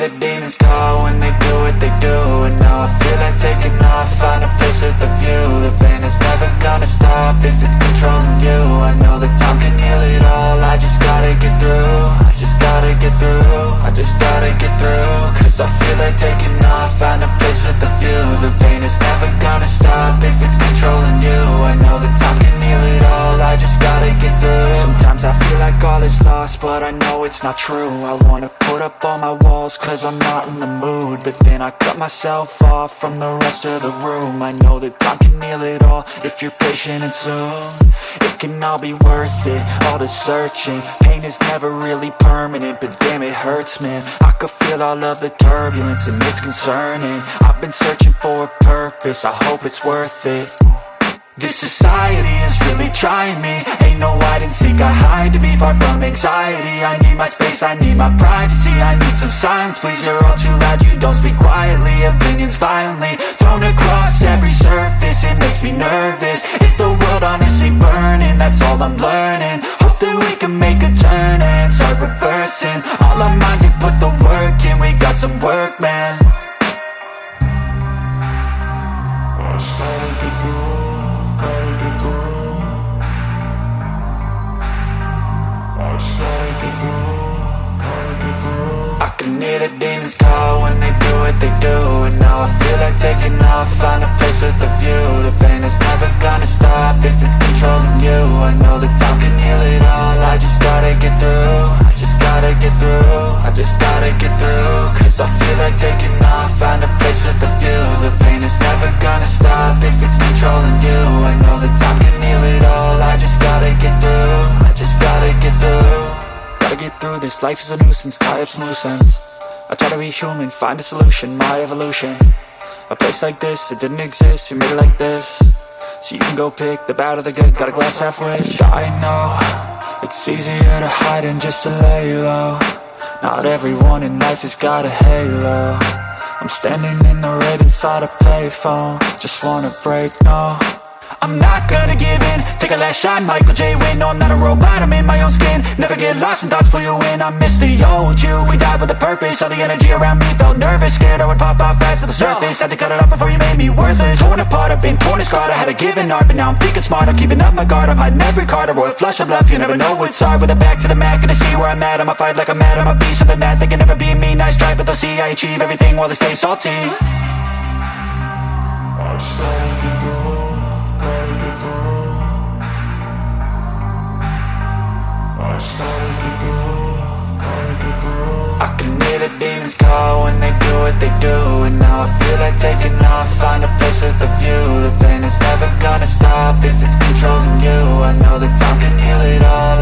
the demons call when they do what they do. And now I feel like taking off, find a place with a view. The pain is never gonna stop if it's controlling you. I know that time can heal it all, I just gotta get through. I just gotta get through, I just gotta get through. Cause I feel like taking off, find a place with a view. The pain is never gonna stop if it's controlling you. I know that time can heal it all, I just gotta get through. Sometimes I feel like all is lost, but I know it's not true. I wanna put up all my walls cause I'm not in the mood, but then I cut myself off from the rest of the room. I know that time can heal it all if you're patient and soon. It can all be worth it, all the searching. Pain is never really permanent, but damn it hurts, man. I could feel all of the turbulence and it's concerning. I've been searching for a purpose, I hope it's worth it. This society is really trying me. Ain't no hide and seek, I hide to be far from anxiety. I need my space, I need my privacy. I need some silence, please, you're all too loud. You don't speak quietly, opinions violently thrown across every surface. It makes me nervous, it's the world honestly burning. That's all I'm learning, hope that we can make a turn and start reversing. All our minds, we put the work in, we got some work, man. I can hear the demons call when they do what they do. And now I feel like taking off, find a place with a view. The pain is never gonna stop if it's controlling you. I know that time can heal it all, I just gotta get through. I just gotta get through, I just gotta get through. Cause I feel like taking off, find a place with a view. The pain is never gonna stop if it's controlling you. I know that time can heal it all, I just gotta get through. I just gotta get through. Gotta get through this, life is a nuisance, tie up some loose ends. I try to be human, find a solution, my evolution. A place like this, it didn't exist, we made it like this. So you can go pick the bad or the good, got a glass half rich. I know, it's easier to hide than just to lay low. Not everyone in life has got a halo. I'm standing in the red inside a payphone, just wanna break, no. I'm not gonna give in, take a last shot, Michael J. Win. No, I'm not a robot, I'm in my own skin. Never get lost when thoughts pull you in. I miss the old you, we died with a purpose. All the energy around me felt nervous, scared I would pop off fast to the surface. Had to cut it off before you made me worthless. Torn apart, I've been torn and scarred. I had a given art, but now I'm thinking smart. I'm keeping up my guard, I'm hiding every card. A royal flush of love, you never know what's hard. With a back to the mat, gonna see where I'm at. I'ma fight like I'm mad, I'ma be something that they can never be me. Nice try, but they'll see I achieve everything while they stay salty. I can hear the demons call when they do what they do. And now I feel like taking off, find a place with a view. The pain is never gonna stop if it's controlling you. I know that time can heal it all,